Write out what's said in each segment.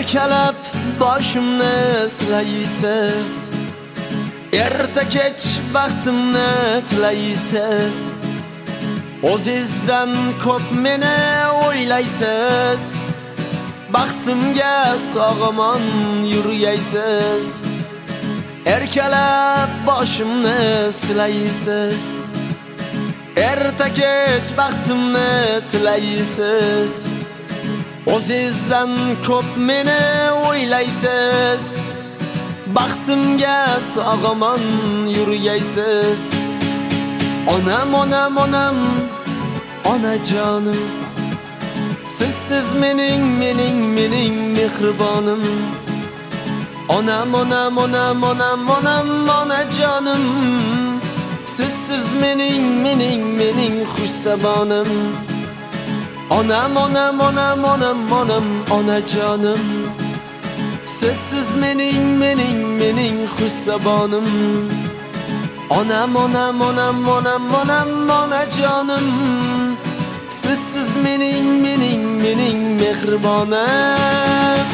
Erkalab boshimni silaysiz, erta kech baxtimni tilaysiz. O'zingizdan ko'p meni o'ylaysiz, baxtimga sog'omon yurgaysiz. Erkalab boshimni silaysiz, erta kech baxtimni tilaysiz. O'zingizdan ko'p meni o'ylaysiz, baxtimga sog'omon yurgaysiz. Onam, onam, onam, onajonim, sizsiz mening mehribonim. Onam, onam, onam, onam, onam, onajonim, sizsiz mening xushsabonim. Onam, onam, onam, onam, onam, onajonim, sizsiz mening xushsabonim. Onam, onam, onam, onam, onam, onajonim, sizsiz mening mehribonim.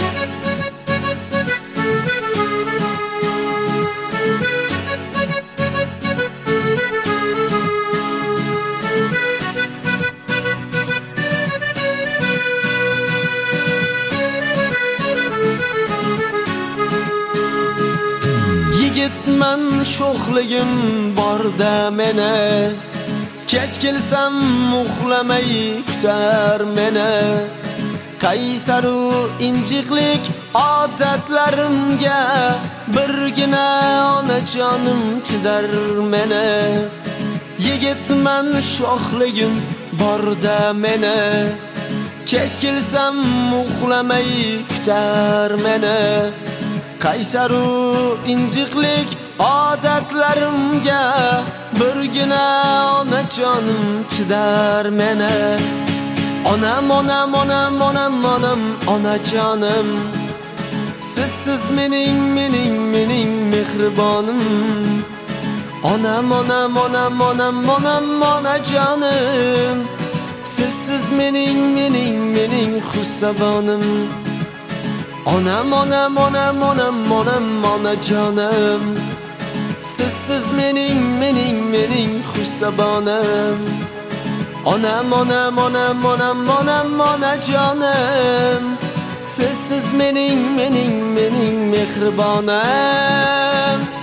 Yigitman sho'xligim borda meni, kech kelsam uxlamay kutar meni. Qaysaru injiqlik odatlarimga birgina onajonim chidar meni. Yigitman sho'xligim borda meni, kech kelsam uxlamay kutar meni. Qaysaru injiqlik odatlarimga birgina onajonim chidar meni. Onam, onam, onam, onam, onam, onajonim, sizsiz mening mehribonim. Onam, onam, onam, onam, onam, onajonim, sizsiz mening xushsabonim. Onam, onam, onam, onam, onam, onajonim, sizsiz mening xushsabonim. Onam, onam, onam, onam, onam, onajonim, sizsiz mening mehribonim.